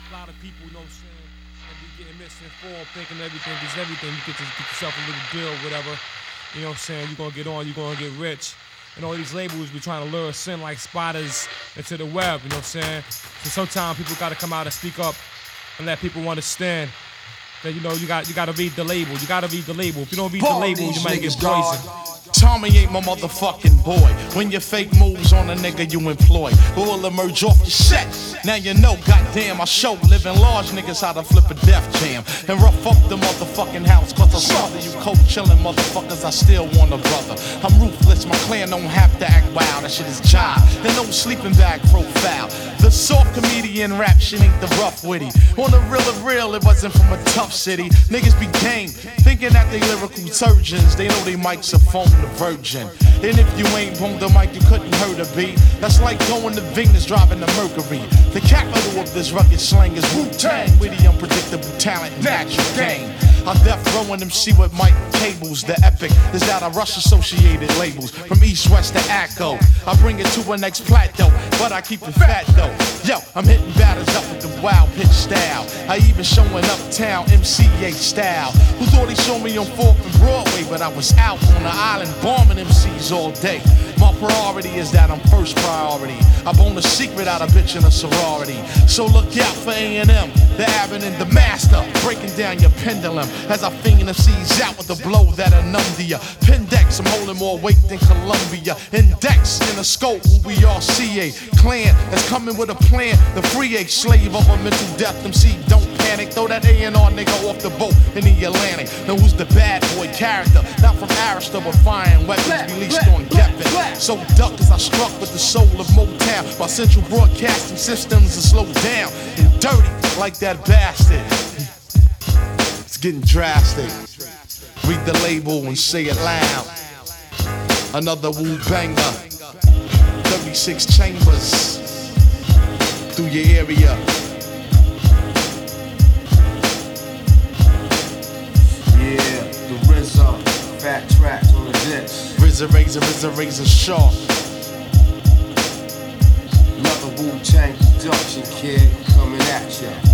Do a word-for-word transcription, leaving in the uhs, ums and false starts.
a lot of people, you know what I'm saying, that be getting misinformed, thinking everything is everything. You get, to, get yourself a little deal, whatever. You know what I'm saying? You're gonna get on, you're gonna get rich. And all these labels be trying to lure us in like spiders into the web, you know what I'm saying? So sometimes people gotta come out and speak up and let people understand that, you know, you got you gotta read the label. You gotta read the label. If you don't read the label, you might get poisoned. Tommy ain't my motherfucking boy. When your fake moves on a nigga you employ, who will emerge off your set? Now you know, goddamn, I show living large niggas how to flip a death jam and rough up the motherfucking house. Cause I smother you cold chillin' motherfuckers, I still want a brother. I'm ruthless, my clan don't have to act wild. That shit is jive, and no sleeping bag profile. The soft comedian rap shit ain't the rough witty. On the real of real, it wasn't from a tough city. Niggas be game, thinking that they lyrical surgeons. They know they mics are phone the virgin. And if you ain't bone the mic, you couldn't hurt a beat. That's like going to Venus driving the Mercury. The capital of this rugged slang is Wu-Tang, with the unpredictable talent and natural game. I death rowing M C with Mike Cables. The epic is out of Rush associated labels. From East West to Acco, I bring it to a next plateau, but I keep it fat though. Yo, I'm hitting batters up with the wild pitch style. I even showing uptown M C A style. Who thought he saw me on fourth and Broadway, but I was out on the island bombing M Cs all day. My priority is that I'm first priority. I bone a secret out of bitch in a sorority. So look out for A and M, the Abbott and the Master, breaking down your pendulum as I finger M Cs out with a blow that'll numb to ya. Pendex, I'm holding more weight than Columbia. Index in a scope, who we are C A clan that's coming with a plan. The free a slave of a mental death M C. Don't panic, throw that A and R nigga off the boat in the Atlantic. Now who's the bad boy character? Not from Arista, but firing weapons released on Geffen. So duck as I struck with the soul of Motown. My central broadcasting systems are slowed down and dirty like that bastard. It's getting drastic. Read the label and say it loud. Another Wu banger. thirty-six chambers through your area. Yeah, the R Z A, fat tracks on the disc. Razor, razor, razor, razor sharp. Another Wu-Tang production, kid, coming at ya.